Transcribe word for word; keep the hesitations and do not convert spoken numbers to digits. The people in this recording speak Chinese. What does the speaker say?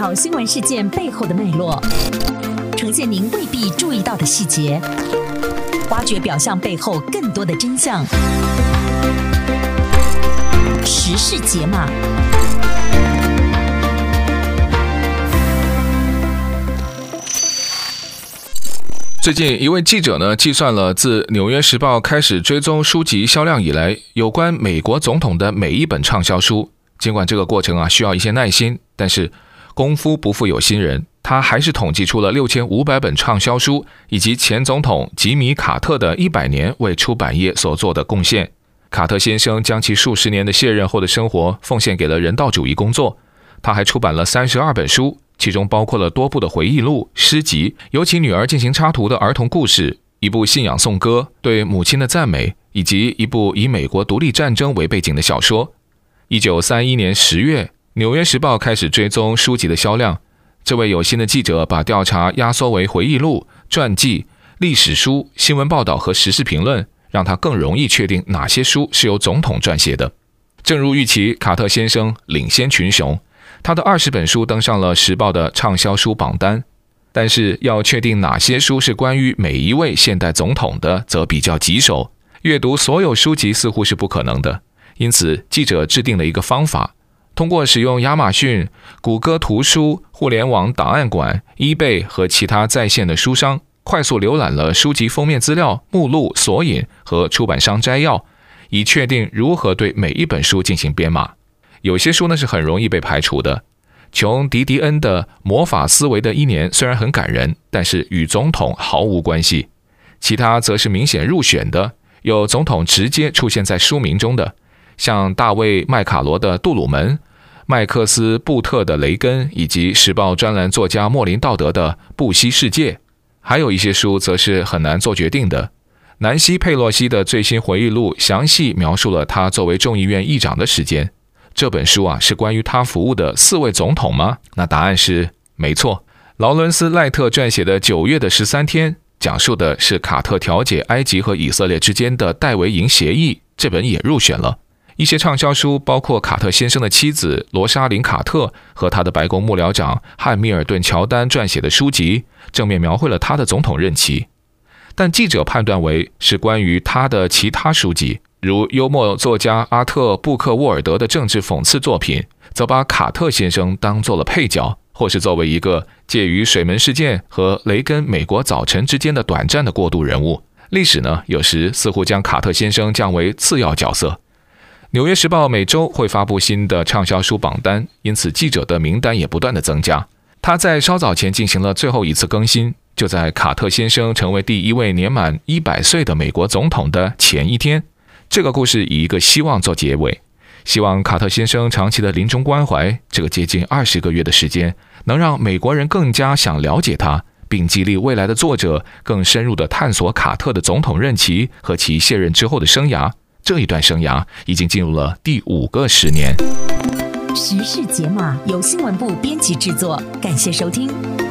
考新闻事件背后的脉络，呈现您未必注意到的细节，挖掘表象背后更多的真相。时事解码。 最近一位记者呢，计算了自《纽约时报》开始追踪书籍销量以来，有关美国总统的每一本畅销书。尽管这个过程啊需要一些耐心，但是功夫不负有心人，他还是统计出了六千五百本畅销书，以及前总统吉米·卡特的一百年为出版业所做的贡献。卡特先生将其数十年的卸任后的生活奉献给了人道主义工作。他还出版了三十二本书，其中包括了多部的回忆录、诗集，由其女儿进行插图的儿童故事，一部信仰颂歌，对母亲的赞美，以及一部以美国独立战争为背景的小说。一九三一年十月，《纽约时报》开始追踪书籍的销量。这位有心的记者把调查压缩为回忆录、传记、历史书、新闻报道和时事评论，让他更容易确定哪些书是由总统撰写的。正如预期，卡特先生领先群雄，他的二十本书登上了《时报》的畅销书榜单。但是要确定哪些书是关于每一位现代总统的，则比较棘手。阅读所有书籍似乎是不可能的，因此记者制定了一个方法，通过使用亚马逊、谷歌图书、互联网档案馆、eBay 和其他在线的书商，快速浏览了书籍封面资料、目录、索引和出版商摘要，以确定如何对每一本书进行编码。有些书呢是很容易被排除的。琼·迪迪恩的《魔法思维的一年》虽然很感人，但是与总统毫无关系。其他则是明显入选的，有总统直接出现在书名中的，像大卫·麦卡罗的《杜鲁门》，麦克斯·布特的《雷根》，以及时报专栏作家莫林·道德的《布希世界》。还有一些书则是很难做决定的。南希·佩洛西的最新回忆录详细描述了他作为众议院议长的时间。这本书啊，是关于他服务的四位总统吗？那答案是没错。劳伦斯·赖特撰写的《九月的十三天》讲述的是卡特调解埃及和以色列之间的戴维营协议，这本也入选了。一些畅销书包括卡特先生的妻子罗莎琳·卡特和他的白宫幕僚长汉密尔顿·乔丹撰写的书籍，正面描绘了他的总统任期。但记者判断为是关于他的其他书籍，如幽默作家阿特·布克沃尔德的政治讽刺作品，则把卡特先生当作了配角，或是作为一个介于水门事件和雷根美国早晨之间的短暂的过渡人物。历史呢，有时似乎将卡特先生降为次要角色。纽约时报每周会发布新的畅销书榜单，因此记者的名单也不断的增加。他在稍早前进行了最后一次更新，就在卡特先生成为第一位年满一百岁的美国总统的前一天。这个故事以一个希望做结尾，希望卡特先生长期的临终关怀，这个接近二十个月的时间，能让美国人更加想了解他，并激励未来的作者更深入地探索卡特的总统任期和其卸任之后的生涯。这一段生涯已经进入了第五个十年。 时事解码由新闻部编辑制作，感谢收听。